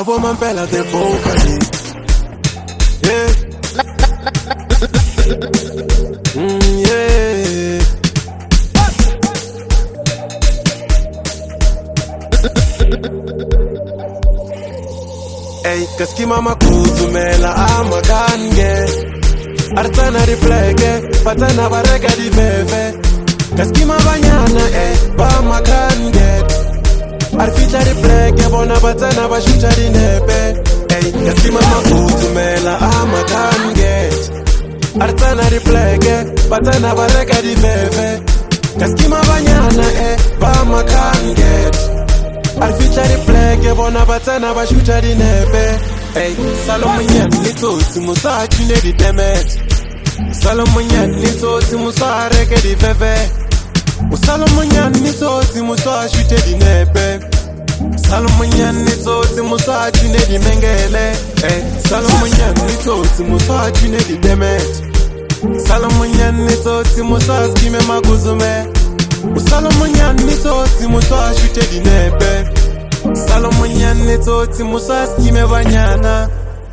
Avo mampela te focus. Yeah. Yeah. Ey, kaski mama kuzumela amakange. Artana ripleke, patana bareka di veve. Kaski mabanyana, ba makange. Arfita ripleke, bona patana bashuta di nepe. Ey, kaski mama kuzumela amakange. Artana ripleke, patana bareka di veve. Kaski mabanyana, ba makange. Arfita ripleke, bona patana bashuta di nepe. Ey, Salomon nitoti musachi ne di demet. Salomon nitoti musareke di veve. Salomon nitoti musachi te di nepe. Salomon nitoti musachi ne di mengele. Ey, Salomon nitoti musachi ne di demet. Salomon nitoti musaski me maguzume. Salomon nitoti musachi te di nepe. Salomon nitoti musaski me banyana.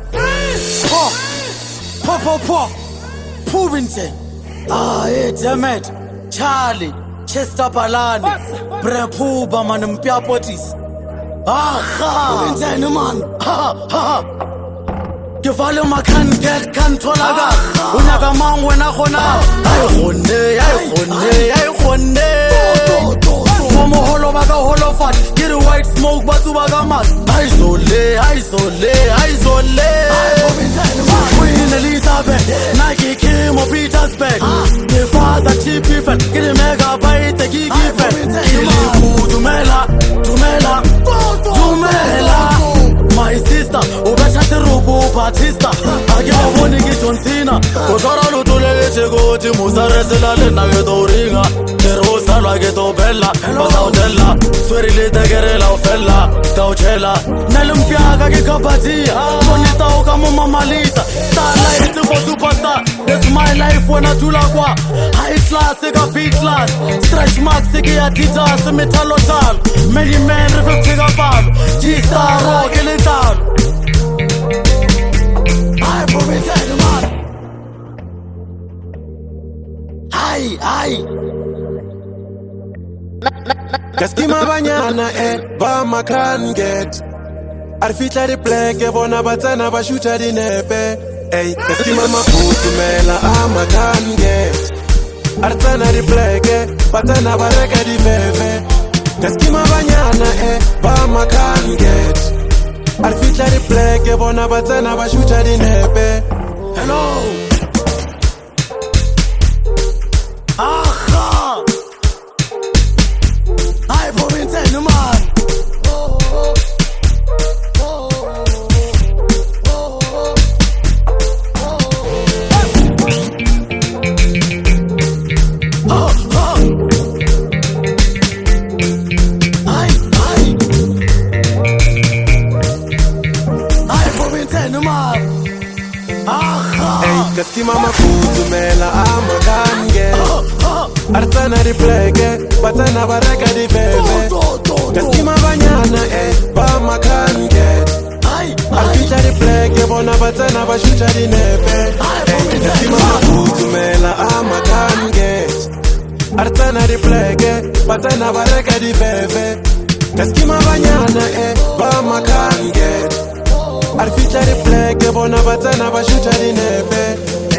Po Puvinte. Hey, damn it. Charlie, Chester Palani, Brepuba man mpiapotis. Aha, Puvinte man. Ha. Gevalo makan get kan tolaga. Unaga man wena khona. Ay khone. Momo holo baga holo fat. Get a white smoke batu baga mat. Aizole. Queen Elizabeth, Nike Kim or Peter's bag. The father cheap even. Get a megabyte a gig even. Tumela. My sister, Obasha Rubu Batista. I give a warning to John Cena. Cosarano to let you go to Musarasela Nagadoringa. The Rosa Lageto Bella, Basautella, Swery Lita Gerella Fella, Gauchella, Nelumpiaga Gabati, Monita Okamo Malisa, Starlight for Superstar. That's my life when I do lagua. High class, Sega feet class, Stretch marks, Sega Titas, Metalotal, many men reflecting upon G-Star Rock in it down. I promise you, man. Hi. Kaski mabanyana ba makan get. Arfita ripleke bona batana bashuta di nepe. Ey, kaski mama kutumela amakan get. Artana ripleke, batana bareka di veve. Kaski mabanyana ba makan get. Arfita ripleke, bona batana bashuta di nepe. Hello. Aha. Hi, Puvinte, man. Kaski mama kuzumela amakange. Artana ripleke, batana bareka di veve. Kaski mabanyana ba makange. Arfita ripleke, bona batana bashuta di nepe. Kaski mama kuzumela amakange. Artana ripleke, batana bareka di veve. Kaski mabanyana ba makange. Arfita ripleke, bona batana bashuta di nepe.